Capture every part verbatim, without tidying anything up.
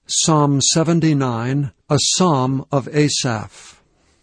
Psalm seventy-nine, a psalm of Asaph.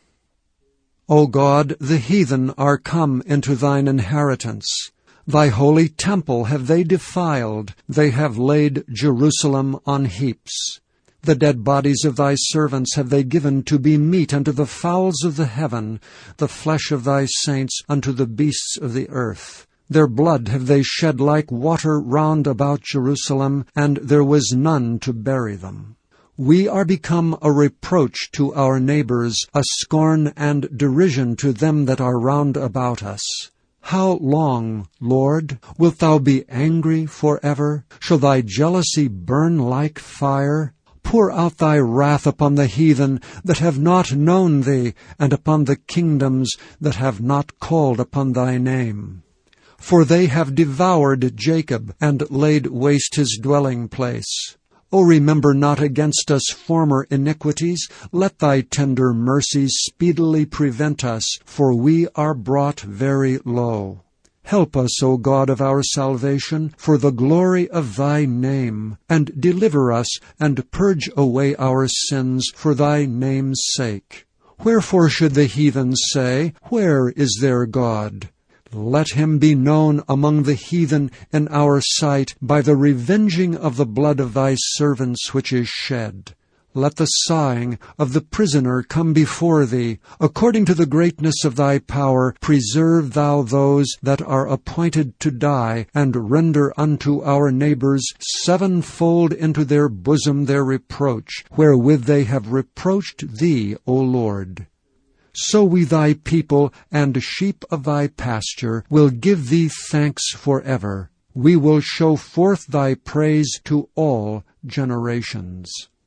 O God, the heathen are come into thine inheritance. Thy holy temple have they defiled, they have laid Jerusalem on heaps. The dead bodies of thy servants have they given to be meat unto the fowls of the heaven, the flesh of thy saints unto the beasts of the earth. Their blood have they shed like water round about Jerusalem, and there was none to bury them. We are become a reproach to our neighbors, a scorn and derision to them that are round about us. How long, Lord, wilt thou be angry forever? Shall thy jealousy burn like fire? Pour out thy wrath upon the heathen that have not known thee, and upon the kingdoms that have not called upon thy name. For they have devoured Jacob, and laid waste his dwelling place. O remember not against us former iniquities. Let thy tender mercies speedily prevent us, for we are brought very low. Help us, O God of our salvation, for the glory of thy name, and deliver us, and purge away our sins for thy name's sake. Wherefore should the heathen say, Where is their God? Let him be known among the heathen in our sight by the revenging of the blood of thy servants which is shed. Let the sighing of the prisoner come before thee. According to the greatness of thy power, preserve thou those that are appointed to die, and render unto our neighbors sevenfold into their bosom their reproach, wherewith they have reproached thee, O Lord. So we thy people and sheep of thy pasture will give thee thanks forever. We will show forth thy praise to all generations.